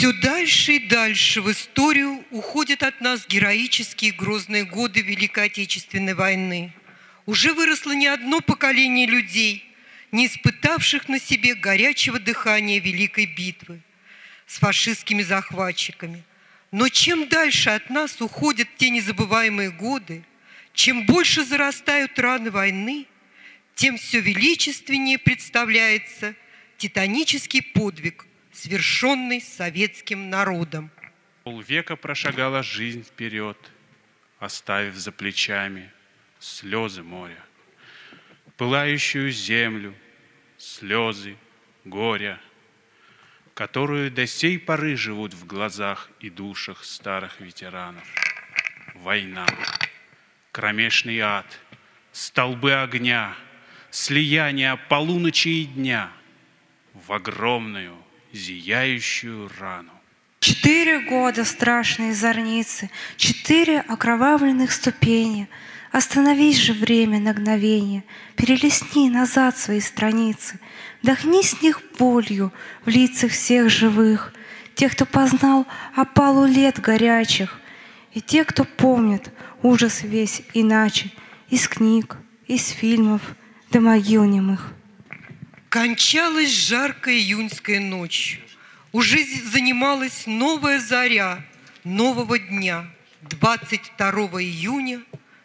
Все дальше и дальше в историю уходят от нас героические грозные годы Великой Отечественной войны. Уже выросло не одно поколение людей, не испытавших на себе горячего дыхания Великой битвы с фашистскими захватчиками. Но чем дальше от нас уходят те незабываемые годы, чем больше зарастают раны войны, тем все величественнее представляется титанический подвиг, свершенный советским народом. Полвека прошагала жизнь вперед, оставив за плечами слезы моря, пылающую землю, слезы горя, которые до сей поры живут в глазах и душах старых ветеранов. Война, кромешный ад, столбы огня, слияние полуночи и дня в огромную зияющую рану. 4 года страшные зорницы, 4 окровавленных ступени. Остановись же время на мгновение, перелистни назад свои страницы, вдохни с них болью в лицах всех живых, тех, кто познал опалу лет горячих, и тех, кто помнит ужас весь иначе, из книг, из фильмов до могил немых. Кончалась жаркая июньская ночь. Уже занималась новая заря нового дня, 22 июня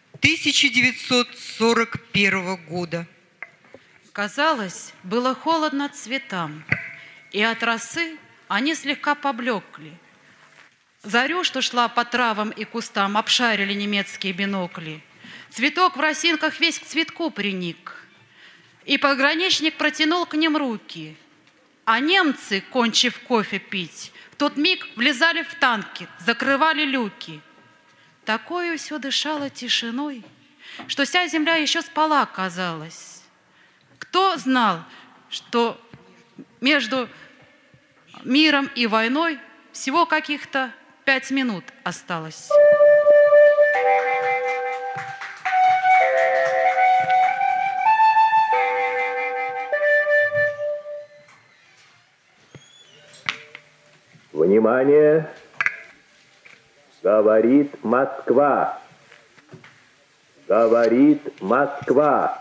1941 года. Казалось, было холодно цветам, и от росы они слегка поблекли. Зарю, что шла по травам и кустам, обшарили немецкие бинокли. Цветок в росинках весь к цветку приник, и пограничник протянул к ним руки. А немцы, кончив кофе пить, в тот миг влезали в танки, закрывали люки. Такою все дышало тишиной, что вся земля еще спала, казалось. Кто знал, что между миром и войной всего каких-то 5 минут осталось. Внимание! Говорит Москва. Говорит Москва.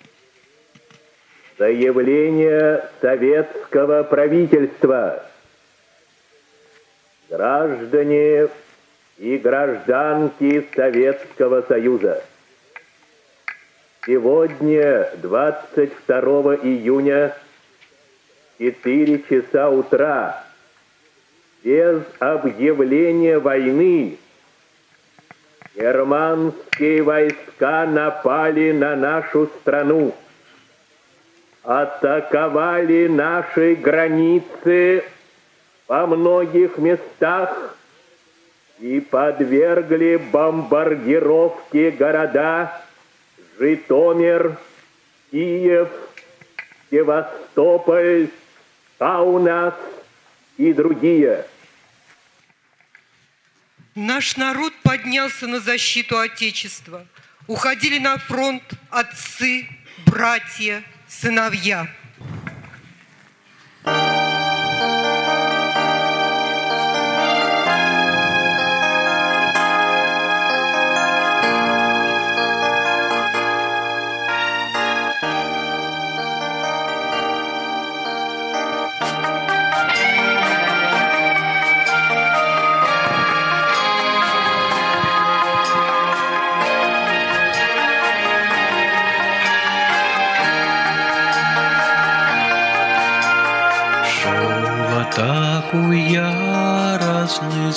Заявление советского правительства. Граждане и гражданки Советского Союза. Сегодня, 22 июня, 4 часа утра, без объявления войны, германские войска напали на нашу страну, атаковали наши границы во многих местах и подвергли бомбардировке города Житомир, Киев, Севастополь, Каунас и другие. Наш народ поднялся на защиту Отечества. Уходили на фронт отцы, братья, сыновья. атаку яростный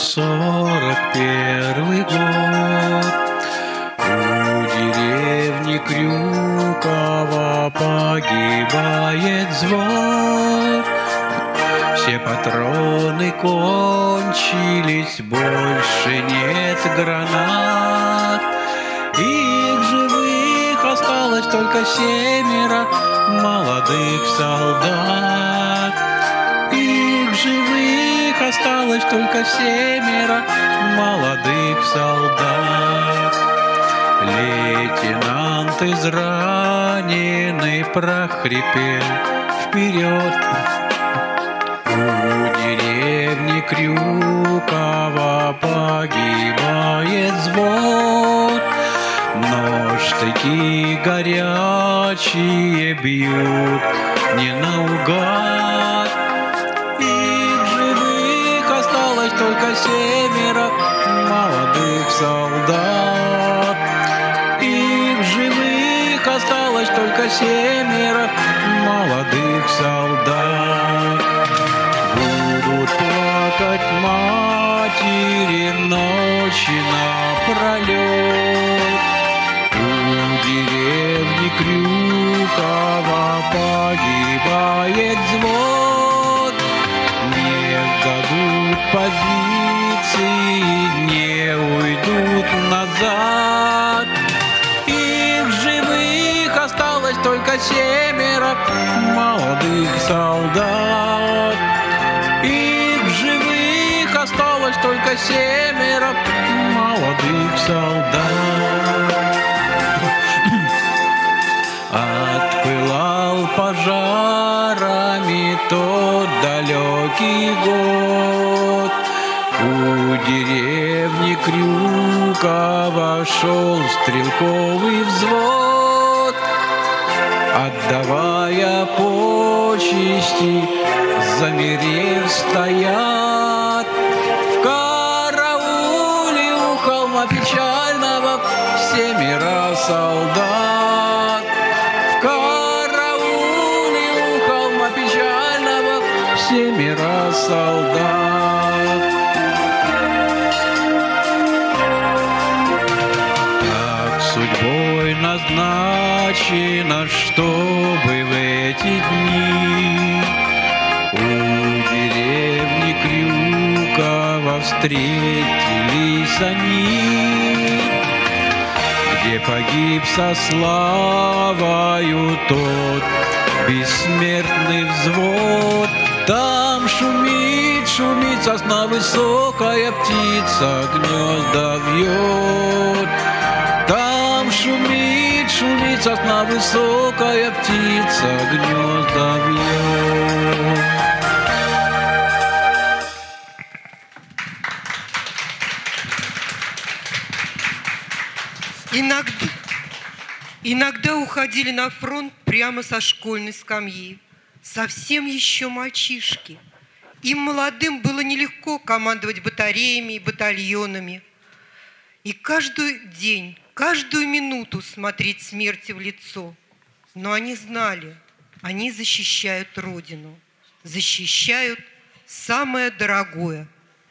41 год. У деревни Крюково погибает взвод. Все патроны кончились, больше нет гранат. Их живых осталось только 7 молодых солдат. Их живых осталось только 7 молодых солдат. Лейтенант израненный прохрипел вперед. У деревни Крюкова погибает взвод, но штыки горячие бьют не наугад. Их живых осталось только 7 молодых солдат. Их живых осталось только 7 молодых солдат. Будут плакать матери ночи напролет. У деревни Крюкова погибает взвод. Не дадут позиции, не уйдут назад. Их живых осталось только 7 молодых солдат. Их живых осталось только 7 молодых солдат. Отпылал пожарами тот далекий год. У деревни Крюкова шел стрелковый взвод, отдавая почести, замерев стоят. В карауле у холма печального 7 солдат. В карауле у холма печального 7 солдат. Так судьбой назначено, чтобы в эти дни у деревни Крюкова встретились они, где погиб со славою тот бессмертный взвод. Там шумит, шумит сосна высокая, птица гнезда вьет. Там шумит, шумит сосна высокая, птица гнезда вьет. Иногда уходили на фронт прямо со школьной скамьи, совсем еще мальчишки. Им, молодым, было нелегко командовать батареями и батальонами. И каждый день, каждую минуту смотреть смерти в лицо. Но они знали, они защищают Родину, защищают самое дорогое.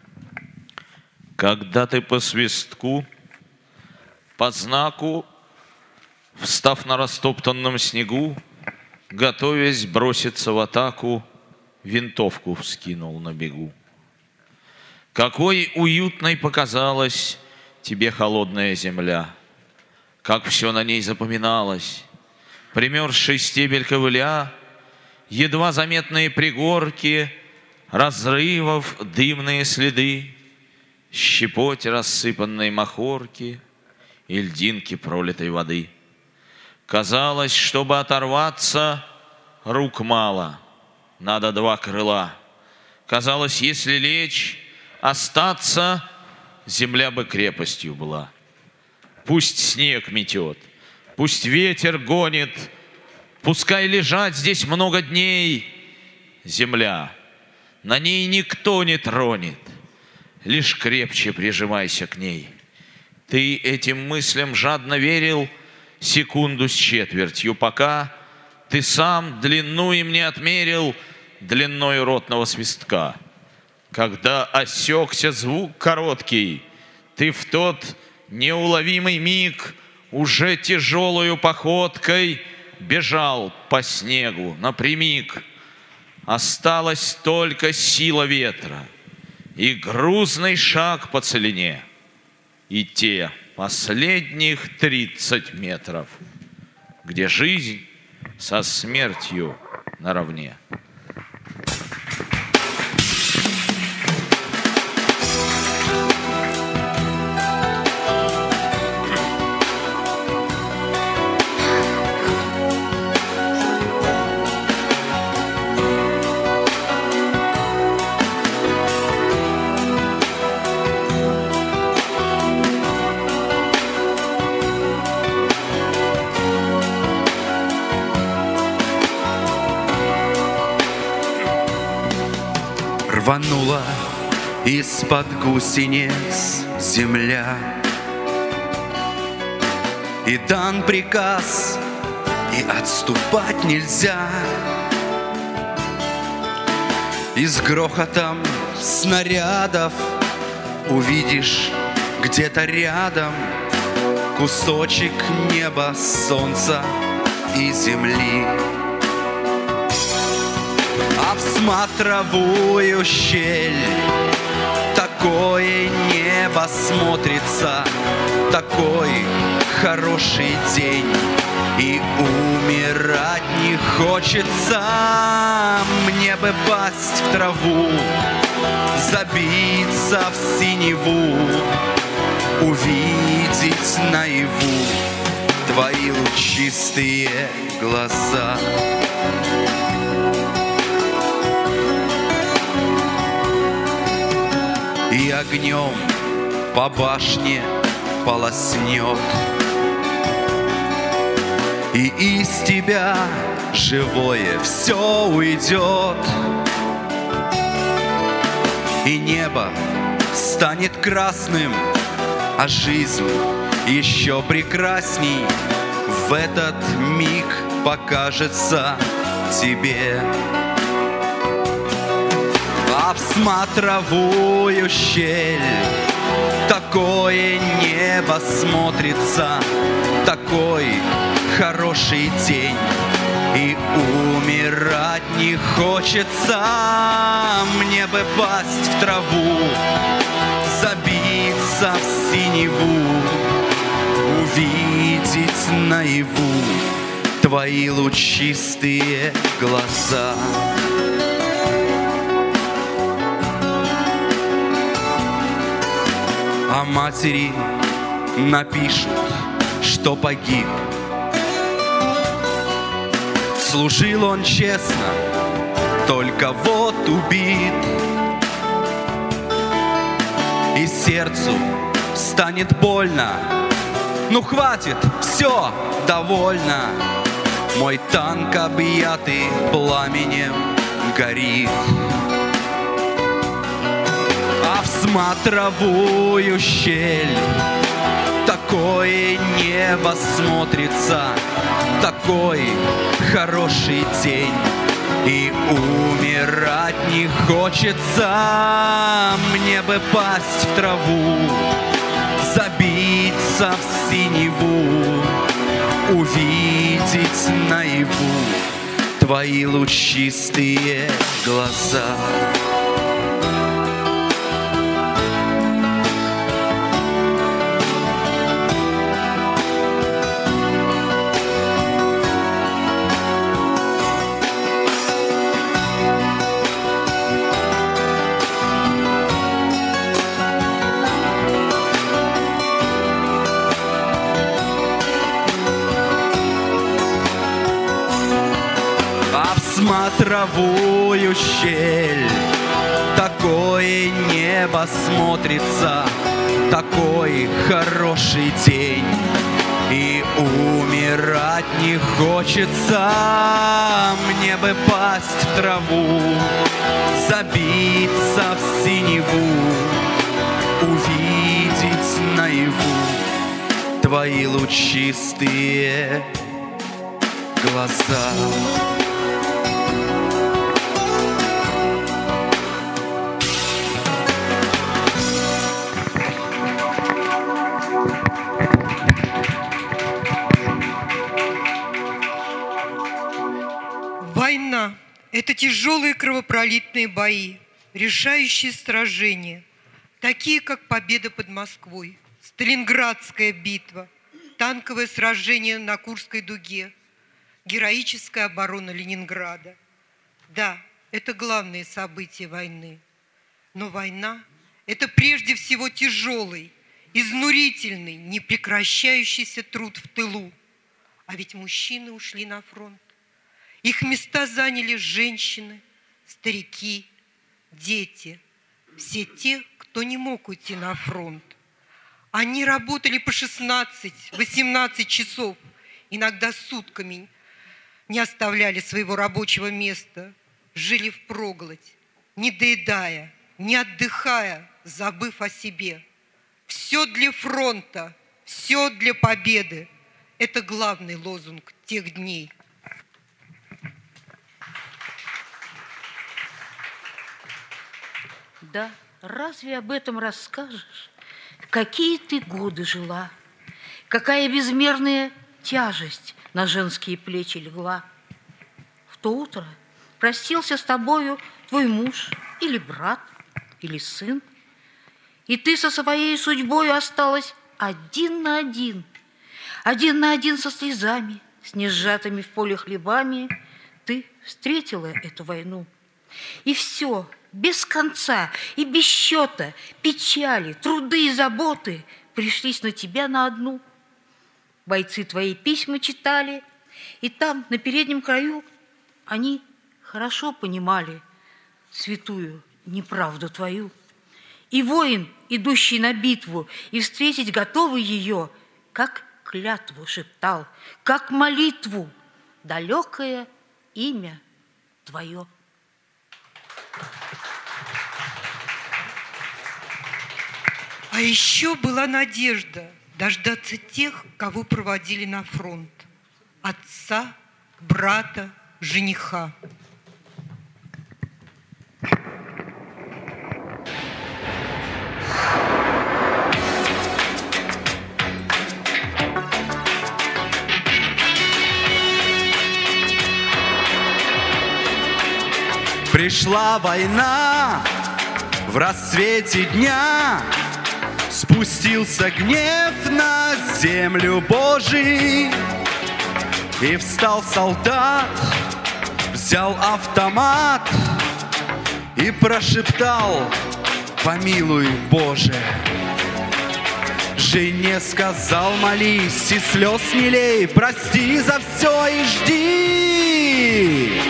Когда ты по свистку, по знаку, встав на растоптанном снегу, готовясь броситься в атаку, винтовку вскинул на бегу. Какой уютной показалась тебе холодная земля, как все на ней запоминалось. Примерзший стебель ковыля, едва заметные пригорки, разрывов дымные следы, щепоть рассыпанной махорки и льдинки пролитой воды. Казалось, чтобы оторваться, рук мало, надо 2 крыла. Казалось, если лечь, остаться, земля бы крепостью была. Пусть снег метет, пусть ветер гонит, пускай лежать здесь много дней. Земля, на ней никто не тронет, лишь крепче прижимайся к ней. Ты этим мыслям жадно верил секунду с четвертью, пока ты сам длину им не отмерил длиною ротного свистка. Когда осекся звук короткий, ты в тот неуловимый миг уже тяжелою походкой бежал по снегу напрямик. Осталась только сила ветра и грузный шаг по целине, и те последних 30 метров, где жизнь со смертью наравне. рванула из-под гусениц земля. И дан приказ, и отступать нельзя. И с грохотом снарядов увидишь где-то рядом кусочек неба, солнца и земли. А в смотровую щель такое небо смотрится, такой хороший день, и умирать не хочется. Мне бы пасть в траву, забиться в синеву, увидеть наяву твои лучистые глаза. И огнем по башне полоснет, и из тебя живое все уйдет. И небо станет красным, а жизнь еще прекрасней в этот миг покажется тебе. А в смотровую щель такое небо смотрится, такой хороший день, и умирать не хочется. Мне бы пасть в траву, забиться в синеву, увидеть наяву твои лучистые глаза. А матери напишут, что погиб. Служил он честно, только вот убит. И сердцу станет больно. Ну хватит, все, довольно. Мой танк, объятый пламенем, горит. А в смотровую щель такое небо смотрится, такой хороший день, и умирать не хочется. Мне бы пасть в траву, забиться в синеву, увидеть наяву твои лучистые глаза. Смотровую щель такое небо смотрится, такой хороший день, и умирать не хочется. Мне бы пасть в траву, забиться в синеву, увидеть наяву твои лучистые глаза. Война – это тяжелые кровопролитные бои, решающие сражения, такие как победа под Москвой, Сталинградская битва, танковое сражение на Курской дуге, героическая оборона Ленинграда. Да, это главные события войны. Но война – это прежде всего тяжелый, изнурительный, непрекращающийся труд в тылу. А ведь мужчины ушли на фронт. Их места заняли женщины, старики, дети, все те, кто не мог уйти на фронт. Они работали по 16-18 часов, иногда сутками, не оставляли своего рабочего места, жили впроголодь, не доедая, не отдыхая, забыв о себе. Все для фронта, все для победы. Это главный лозунг тех дней. Да, разве об этом расскажешь? Какие ты годы жила, какая безмерная тяжесть на женские плечи легла. В то утро простился с тобою твой муж или брат, или сын, и ты со своей судьбой осталась один на один со слезами, с несжатыми в поле хлебами. Ты встретила эту войну, и все без конца и без счета печали, труды и заботы пришлись на тебя на одну. Бойцы твои письма читали, и там, на переднем краю, они хорошо понимали святую неправду твою. И воин, идущий на битву, и встретить готовый ее, как клятву шептал, как молитву, далекое имя твое. А еще была надежда дождаться тех, кого проводили на фронт. Отца, брата, жениха. Пришла война в рассвете дня, спустился гнев на землю Божий, и встал солдат, взял автомат и прошептал: помилуй, Боже. Жене сказал: молись и слез не лей, прости за все и жди.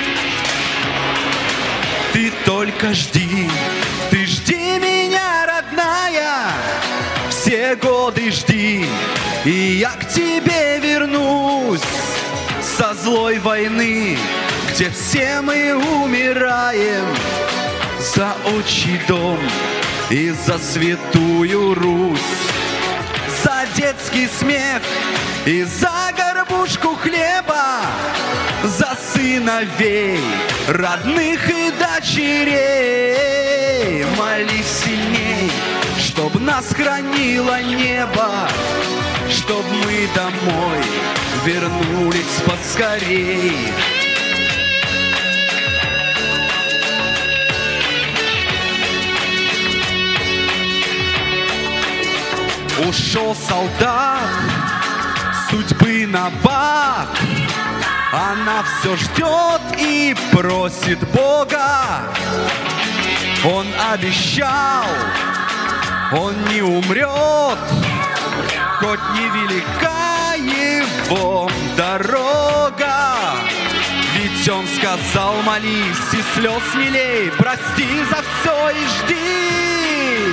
Ты только жди, ты жди меня, родная, все годы жди, и я к тебе вернусь со злой войны, где все мы умираем за отчий дом и за святую Русь, за детский смех и за горбушку хлеба, за сыновей, родных и дочерей. Молись сильней, чтоб нас хранило небо, чтоб мы домой вернулись поскорей. Ушел солдат судьбы на бак, она все ждет и просит Бога. Он обещал, он не умрет, хоть невелика его дорога. Ведь он сказал: молись и слез не лей, прости за все и жди.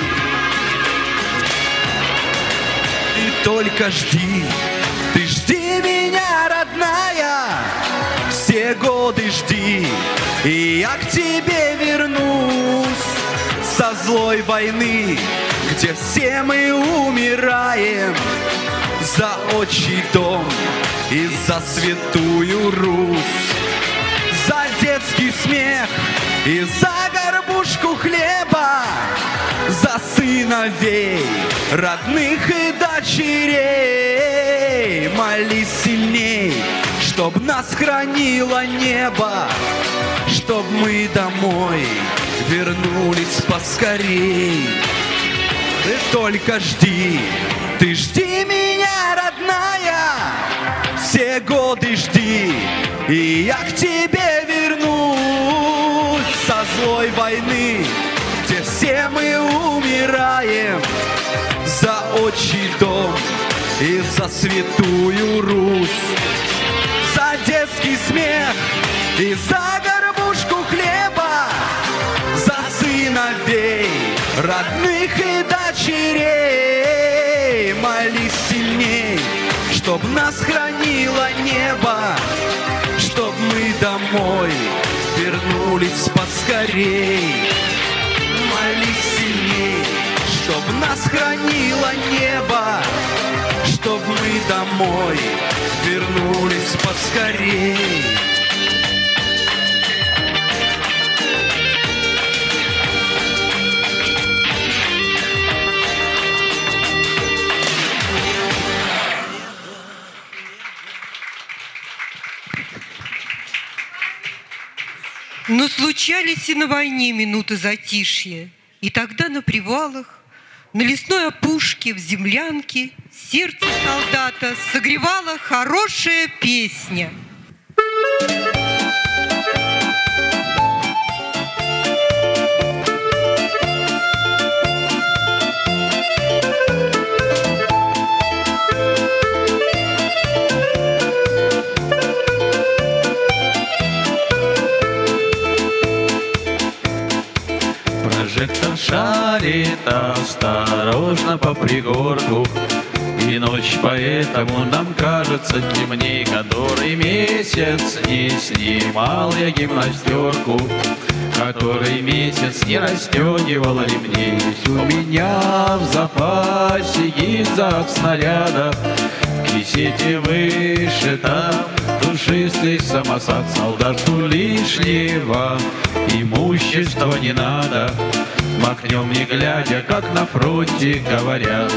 Ты только жди, ты жди меня, родная, все годы жди, и я к тебе вернусь со злой войны, где все мы умираем за отчий дом и за святую Русь, за детский смех и за горбушку хлеба, за сыновей, родных и дочерей. Молись сильней, чтоб нас хранило небо, чтоб мы домой вернулись поскорей. Ты только жди, ты жди меня, родная, все годы жди, и я к тебе вернусь со злой войны, где все мы умираем за отчий дом и за святую Русь, за детский смех и за горбушку хлеба, за сыновей, родных и дочерей. Молись сильней, чтоб нас хранило небо, чтоб мы домой вернулись поскорей. Молись сильней, чтоб нас хранило небо, чтоб мы домой вернулись поскорей. Но случались и на войне минуты затишья, и тогда на привалах, на лесной опушке, в землянке сердце солдата согревала хорошая песня. Прожектор шарит осторожно по пригорку, и ночь поэтому нам кажется темней, который месяц не снимал я гимнастерку, который месяц не расстегивал ремней. Ведь у меня в запасе гильза снаряда, в кисете вышита душистый самосад. Солдату лишнего имущества не надо, махнем не глядя, как на фронте говорят.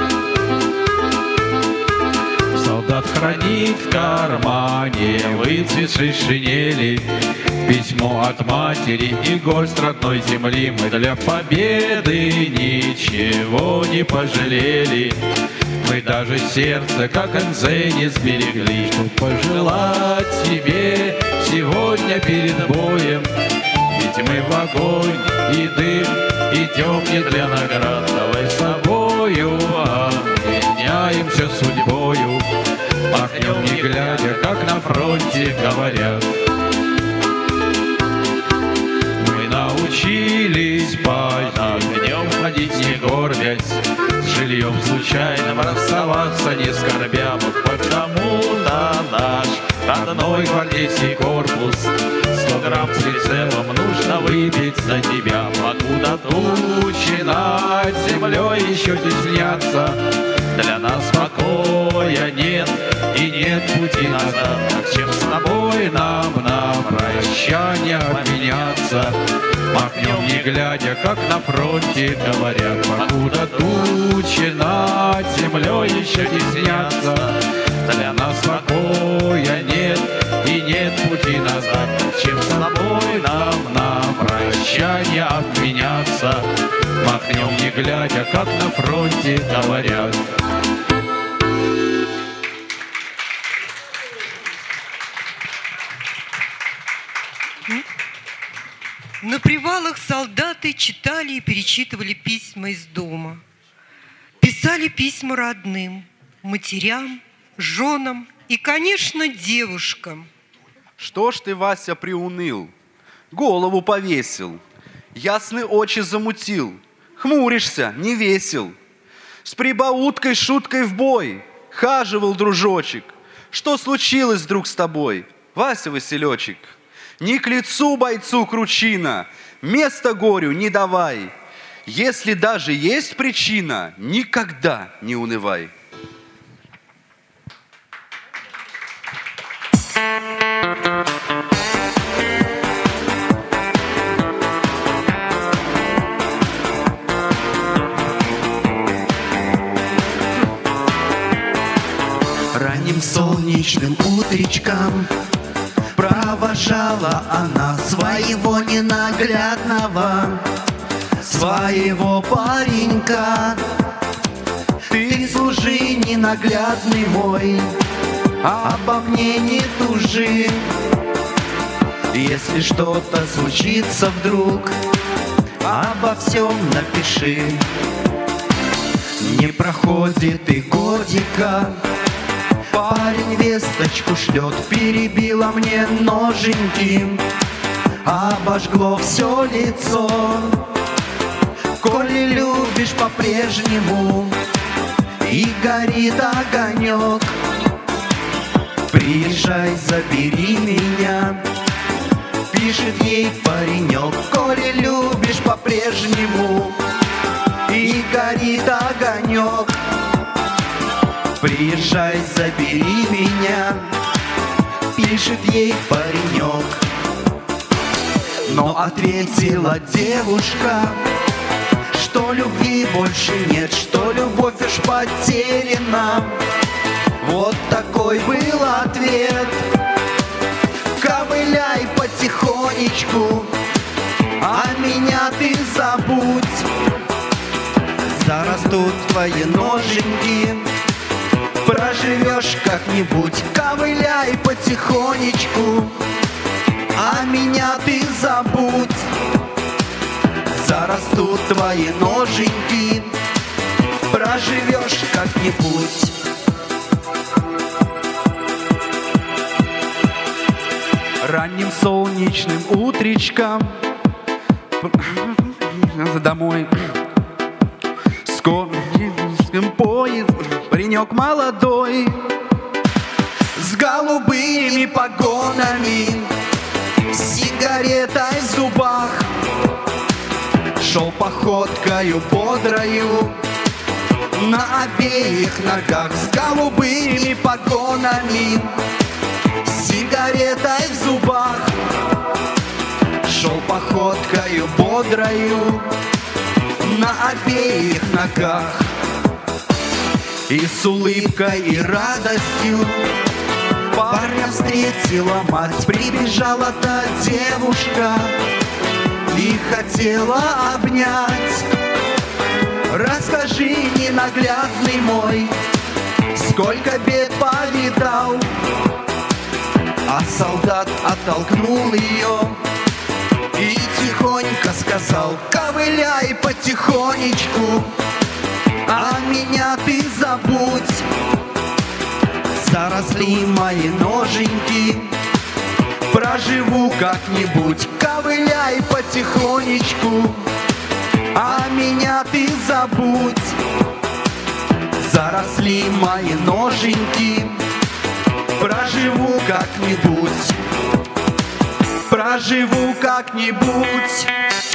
Солдат хранит в кармане выцветшей шинели письмо от матери и горсть родной земли. Мы для победы ничего не пожалели, мы даже сердце, как НЗ, не сберегли. Чтоб пожелать себе сегодня перед боем, ведь мы в огонь и дым идем не для наград. Давай с собою обменяемся судьбою, махнем не глядя, как на фронте говорят. Мы научились под огнем ходить не горбясь, с жильем случайным расставаться не скорбя. Вот потому-то наш родной гвардейский корпус 100 грамм с прицелом нужно выпить за тебя. Покуда тучи над землей еще теснятся, для нас покоя нет и нет пути назад. Так чем с тобой нам на прощание обменяться, махнем не глядя, как на фронте говорят. Покуда тучи над землей еще теснятся, для нас покоя нет и нет пути назад. Так чем с тобой нам на прощание обменяться, махнем не глядя, как на фронте говорят. На привалах солдаты читали и перечитывали письма из дома. Писали письма родным, матерям, женам и, конечно, девушкам. Что ж ты, Вася, приуныл, голову повесил, ясные очи замутил, хмуришься, не весел, с прибауткой, шуткой в бой хаживал дружочек. Что случилось вдруг с тобой, Вася Василечек? Не к лицу бойцу кручина, места горю не давай. Если даже есть причина, никогда не унывай. Ранним солнечным утречком провожала она своего ненаглядного, своего паренька. Ты служи, ненаглядный мой, обо мне не тужи. Если что-то случится вдруг, обо всем напиши. Не проходит и годика, парень весточку шлет, перебила мне ноженьки, обожгло все лицо. Коли любишь по-прежнему и горит огонек, приезжай, забери меня, Пишет ей паренек: коли любишь по-прежнему и горит огонек, приезжай, забери меня. Пишет ей паренек. Но ответила девушка, что любви больше нет, что любовь уж потеряна. Вот такой был ответ. Ковыляй потихонечку, а меня ты забудь. Зарастут твои ноженьки, проживешь как-нибудь. Ковыляй потихонечку, а меня ты забудь. Зарастут твои ноженьки, проживешь как-нибудь. Ранним солнечным утречком домой скоро поезд, паренек молодой с голубыми погонами, с сигаретой в зубах, шел походкою бодрою на обеих ногах, с голубыми погонами, с сигаретой в зубах, шел походкою бодрою на обеих ногах. И с улыбкой и радостью парня встретила мать. Прибежала та девушка и хотела обнять. Расскажи, ненаглядный мой, сколько бед повидал. А солдат оттолкнул ее и тихонько сказал: ковыляй потихонечку, а меня ты забудь. Заросли мои ноженьки, проживу как-нибудь. Ковыляй потихонечку, а меня ты забудь. Заросли мои ноженьки, проживу как-нибудь. Проживу как-нибудь.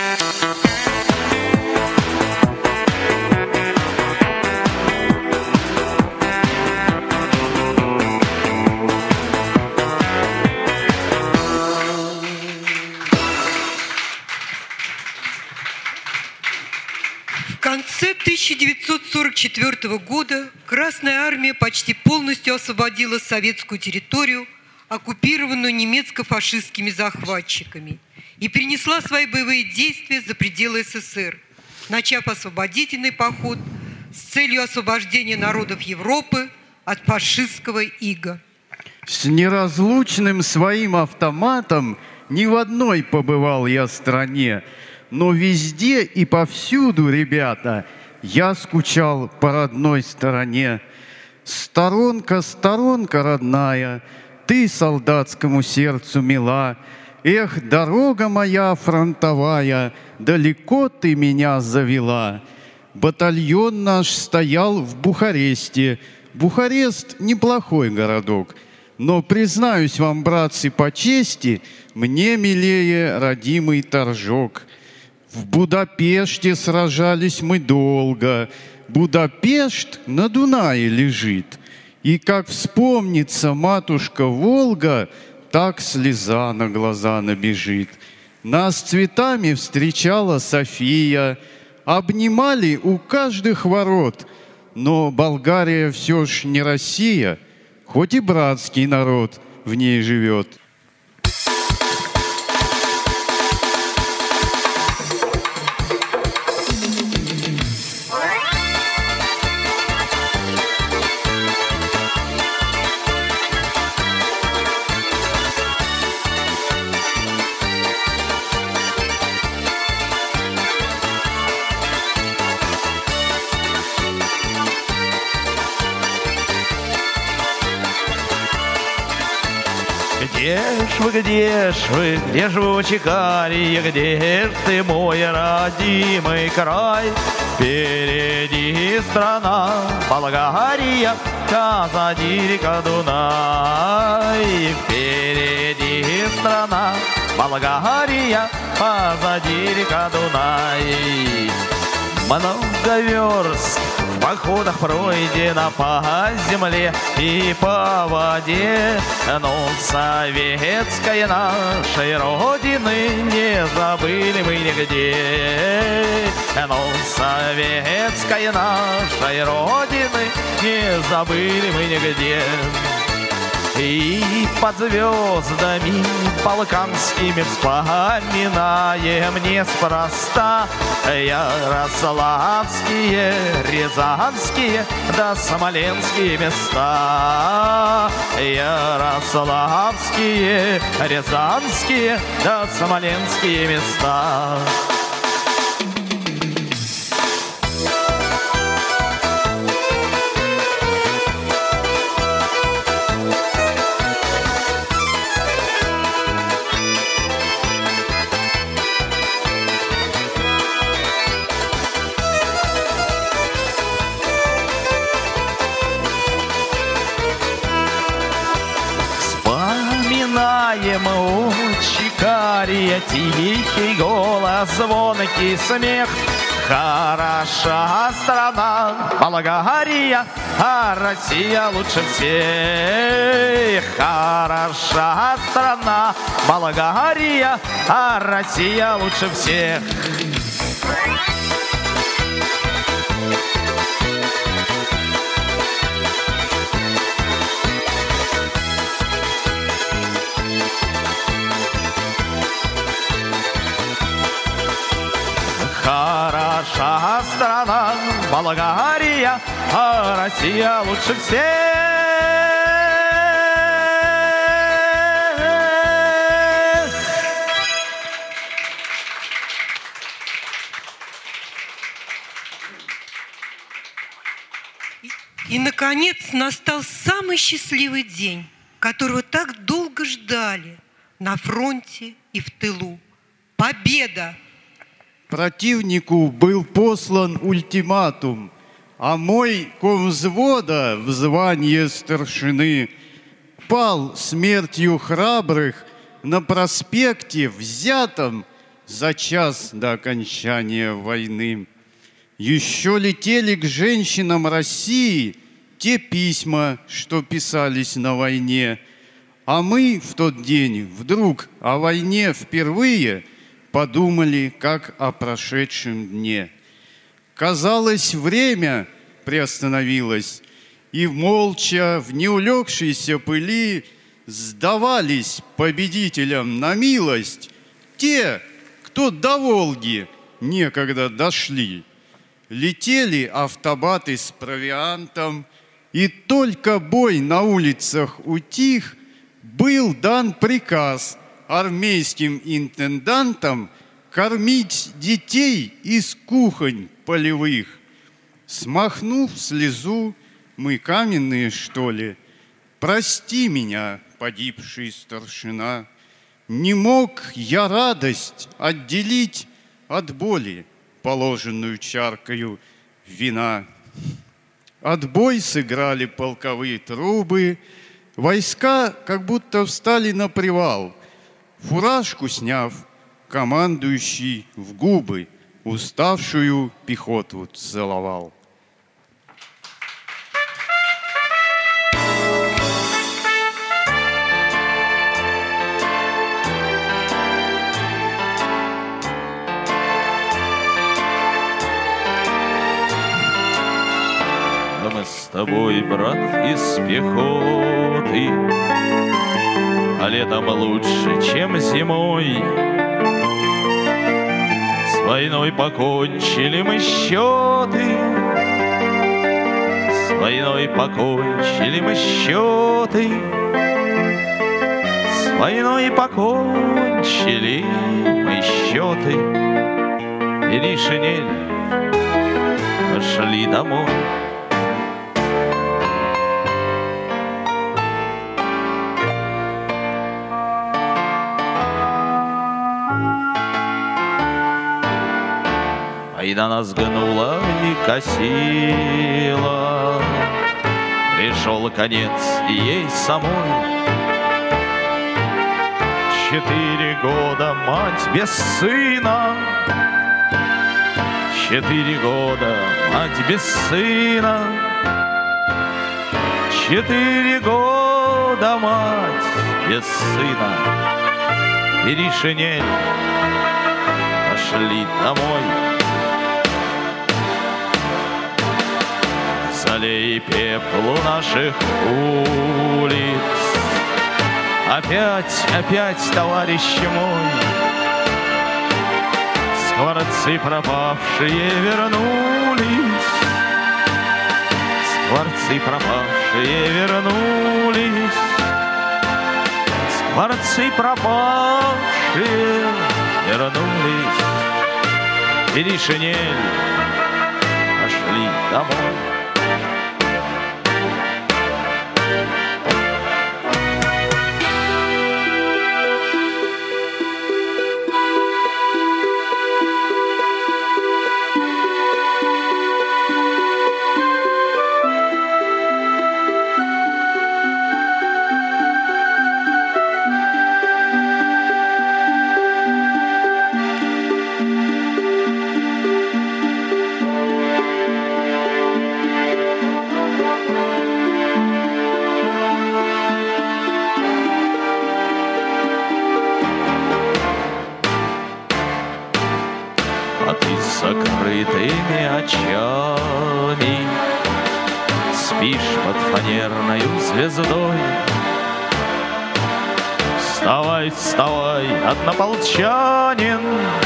В конце 1944 года Красная Армия почти полностью освободила советскую территорию, оккупированную немецко-фашистскими захватчиками, и перенесла свои боевые действия за пределы СССР, начав освободительный поход с целью освобождения народов Европы от фашистского ига. С неразлучным своим автоматом ни в одной побывал я стране, но везде и повсюду, ребята, я скучал по родной стороне. Сторонка, сторонка родная, ты солдатскому сердцу мила. Эх, дорога моя фронтовая, далеко ты меня завела. Батальон наш стоял в Бухаресте. Бухарест — неплохой городок, но, признаюсь вам, братцы, по чести, мне милее родимый Торжок. В Будапеште сражались мы долго. Будапешт на Дунае лежит. И как вспомнится матушка Волга, так слеза на глаза набежит. Нас цветами встречала София, обнимали у каждых ворот. Но Болгария все ж не Россия, хоть и братский народ в ней живет. Где ж вы, Чекария, где ж ты, мой родимый край? Впереди страна Болгария, позади река Дунай. Впереди страна Болгария, позади река Дунай. Много верст в походах пройдено по земле и по воде, но советской нашей родины не забыли мы нигде. Но советской нашей родины не забыли мы нигде. И под звездами балканскими вспоминаем неспроста ярославские, рязанские да смоленские места. Ярославские, рязанские да смоленские места. Очи карие, тихий голос, звонкий смех. Хороша страна Болгария, а Россия лучше всех. Хороша страна Болгария, а Россия лучше всех. Хороша страна Болгария, а Россия лучше всех. И, наконец, настал самый счастливый день, которого так долго ждали на фронте и в тылу. Победа! Противнику был послан ультиматум, а мой комвзвода в звании старшины пал смертью храбрых на проспекте, взятом за час до окончания войны. Еще летели к женщинам России те письма, что писались на войне, а мы в тот день вдруг о войне впервые подумали, как о прошедшем дне. Казалось, время приостановилось, и молча в неулегшейся пыли сдавались победителям на милость те, кто до Волги некогда дошли. Летели автобаты с провиантом, и только бой на улицах утих, был дан приказ армейским интендантам кормить детей из кухонь полевых. Смахнув слезу, мы каменные, что ли? Прости меня, погибший старшина, не мог я радость отделить от боли, положенную чаркою вина. Отбой сыграли полковые трубы, войска как будто встали на привал. Фуражку сняв, командующий в губы уставшую пехоту целовал. Да мы с тобой, брат, из пехоты, а летом лучше, чем зимой. С войной покончили мы счеты, с войной покончили мы счеты, с войной покончили мы счеты. Бери шинель, пошли домой. Война нас гнула и косила, пришел конец ей самой. 4 года мать без сына. 4 года мать без сына. 4 года мать без сына. Бери шинель, пошли домой. Залей пеплу наших улиц. Опять, товарищи мой, скворцы пропавшие вернулись. Скворцы пропавшие вернулись. Скворцы пропавшие вернулись. Бери шинель, пошли домой. Закрытыми очами спишь под фанерною звездой. Вставай, вставай, однополчанин.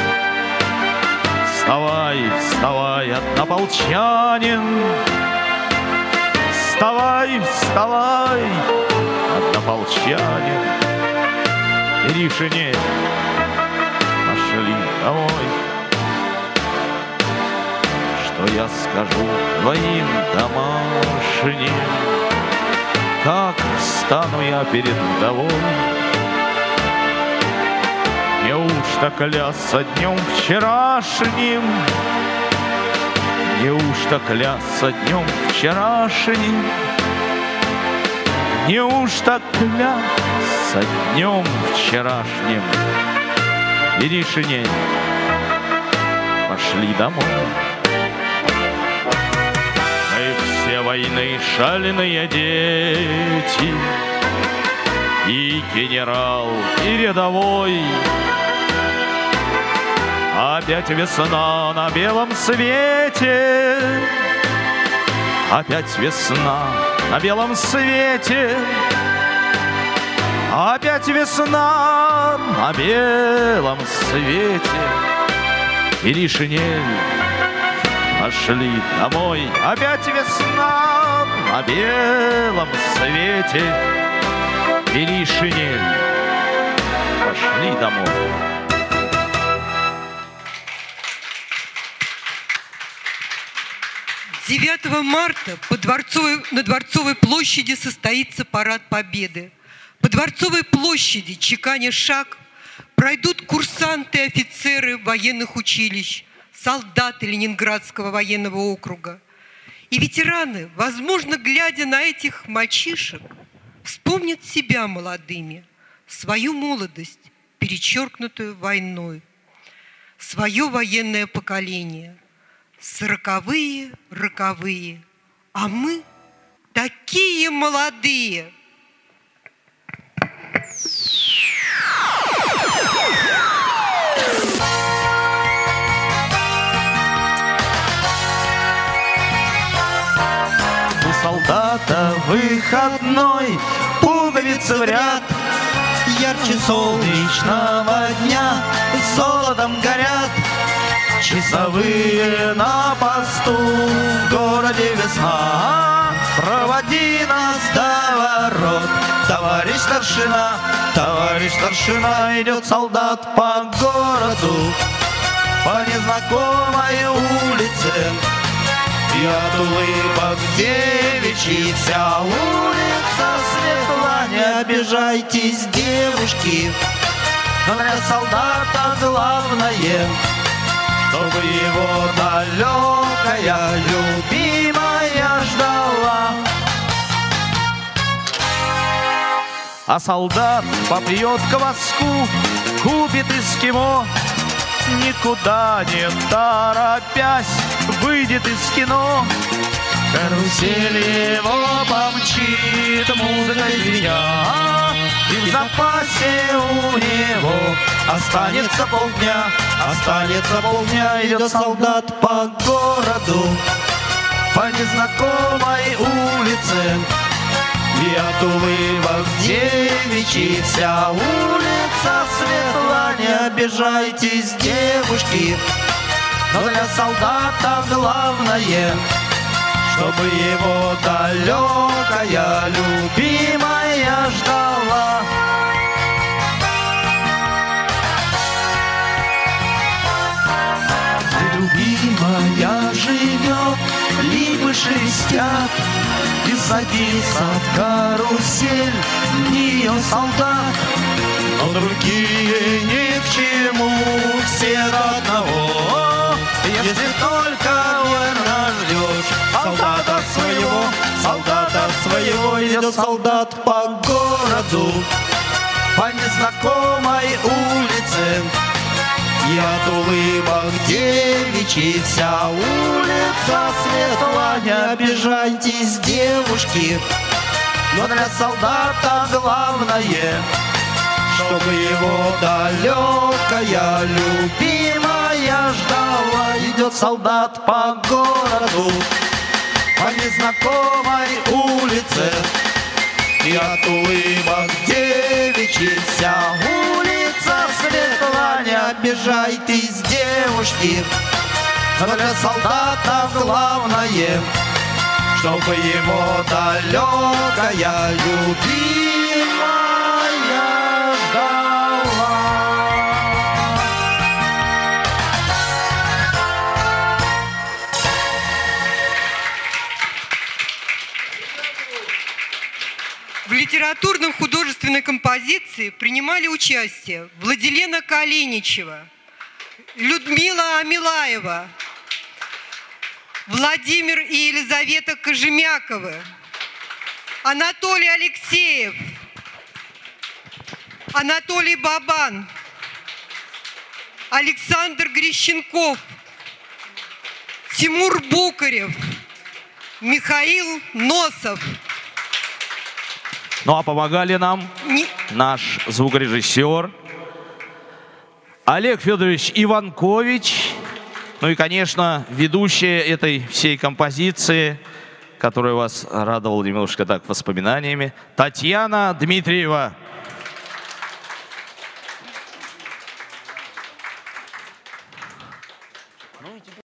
Вставай, вставай, однополчанин. Вставай, вставай, однополчанин. Бери шинель, пошли домой. Что я скажу твоим домашним, как встану я перед вдовой? Неужто клясться днем вчерашним? Неужто клясться днем вчерашним? Неужто клясться днем вчерашним? Бери шинель, пошли домой. Все войны шальные дети, и генерал, и рядовой. Опять весна на белом свете. Опять весна на белом свете. Опять весна на белом свете. Бери шинель, пошли домой. Опять весна на белом свете. Бери шинель, пошли домой. «9 марта на Дворцовой площади состоится парад Победы. По Дворцовой площади, чеканя шаг, пройдут курсанты и офицеры военных училищ, солдаты Ленинградского военного округа. И ветераны, возможно, глядя на этих мальчишек, вспомнят себя молодыми, свою молодость, перечеркнутую войной, свое военное поколение. 40-е, роковые, а мы такие молодые. У солдата выходной, пуговицы в ряд, ярче солнечного дня, золотом горят. Часовые на посту, в городе весна. Проводи нас до ворот, товарищ старшина, идет солдат по городу, по незнакомой улице. И от улыбок девичьих вся улица светла. Не обижайтесь, девушки, но для солдата главное, чтобы его далекая любимая ждала. А солдат попьет кваску, купит эскимо, никуда не торопясь выйдет из кино. Карусель его помчит, музыка звеня, и в запасе у него останется полдня. Идет солдат по городу, по незнакомой улице, и от улыбок девичьих вся улица светла. Не обижайтесь, девушки, но для солдата главное, чтобы его далекая любимая ждала. Любимая живет, либо шестят, и садится в карусель в нее солдат. Но другие ни к чему, все до одного, если только верно ждешь солдата своего. Идет солдат по городу, по незнакомой улице, и от улыбок девичьих вся улица светла. Не обижайтесь, девушки, но для солдата главное, чтобы его далекая любимая ждала. Идет солдат по городу, по незнакомой улице, и от улыбок девичьих вся улица светла. Не обижайтесь, девушки, но для солдата главное, чтобы его далекая любимая ждала. В литературном художественной композиции принимали участие Владилена Калиничева, Людмила Амилаева, Владимир и Елизавета Кожемяковы, Анатолий Алексеев, Анатолий Бабан, Александр Грищенков, Тимур Букарев, Михаил Носов. Ну а помогали нам наш звукорежиссер Олег Федорович Иванкович, ну и, конечно, ведущая этой всей композиции, которая вас радовала немножко так воспоминаниями, Татьяна Дмитриева.